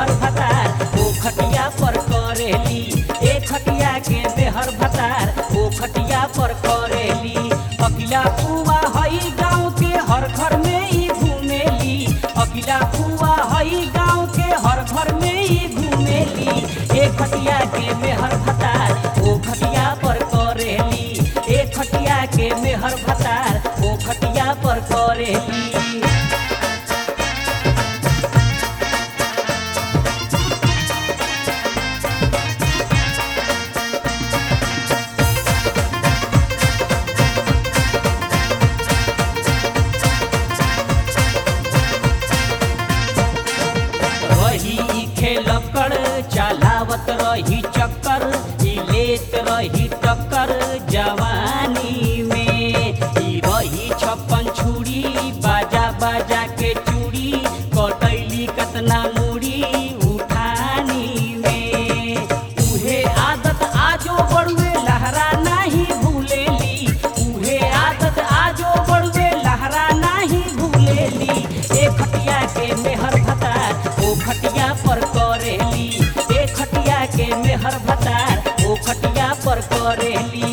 मेहर भतार ओ खटिया पर करेली। ए खटिया के मेहर भतार ओ खटिया पर करेली। अकिला पुआ हई गाँव के हर घर में ही घूमेली। अकिला पुआ हई गाँव के हर घर में ही घूमेली। ए खटिया के मेहर भतार ओ खटिया पर करेली। ए खटिया के मेहर भतार ओ खटिया पर करेली। रही खेलकर चलावत रही चक्कर लेत रही टक्कर जवानी में। ई रही छप्पन छुरी बाजा बाजा के चूड़ी कटैली कतना मुड़ी उठानी में। उहे आदत आजो बड़ुए लहरा नहीं भूलेली। उहे आदत आजो बड़ुए लहरा नहीं भूलेली। ए खटिया के मेहर भतार ओ खटिया पर करेली। ए खटिया के मेहर भतार ओ खटिया पर करेली।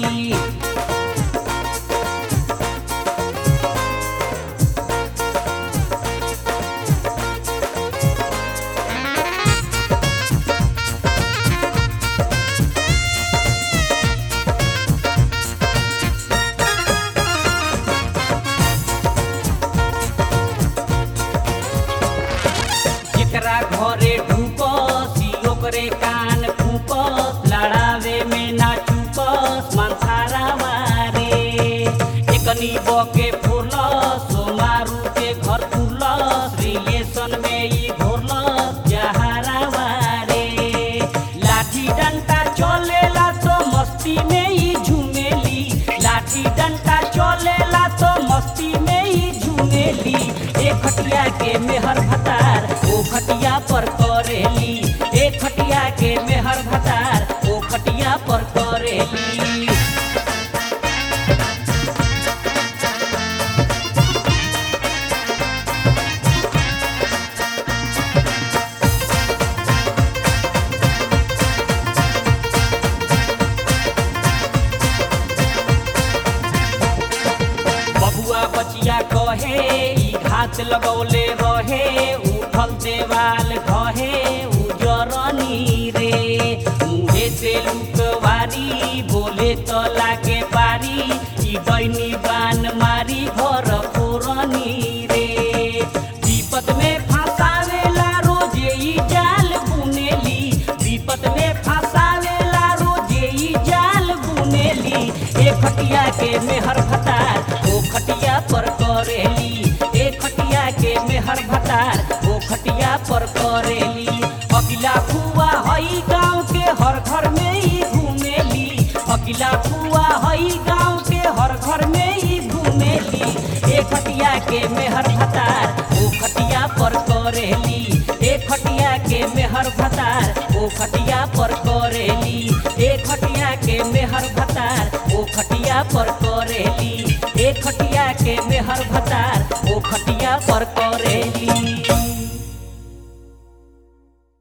जेकरा घरे ढूपस ओकरे कान फूपस लड़ावे में ना चूपस मनसारा मारे। एकनी बके फुरलस सोमारू के घर फुरलस रिलेशन में ई घोरलस जहारा मारे। लाठी डंटा चलेला तो मस्ती में ही झूमेली। लाठी डंटा चलेला तो मस्ती में ही झूमेली। ए खटिया के मेहर भतार ओ खटिया पर करेली। ए खटिया के मेहर भतार ओ खटिया पर करेली। बबुआ बचिया कहे ई घात लगौले रहे उठल देवाल कहे उजरनी रे। मुहे से लुकवारी बोले तो लागे बारी ई दैनी बान मारी घर फोरनी रे। विपत में फंसावेला रोजे ई जाल बुनेली। विपत में फंसावेला रोजे ई जाल बुनेली। ए खटिया के मेहर भतार ओ खटिया पर करेली। ए खटिया के मेहर भतार ओ खटिया पर करेली। अकिला फुआ हई गाँव के हर घर में ही घूमेली। अकिला फुआ हई गाँव के हर घर में ही घूमेली। ए खटिया के मेहर भतार ओ खटिया पर करेली। ए खटिया के मेहर भतार ओ खटिया पर करेली। ए खटिया के मेहर भतार ओ खटिया पर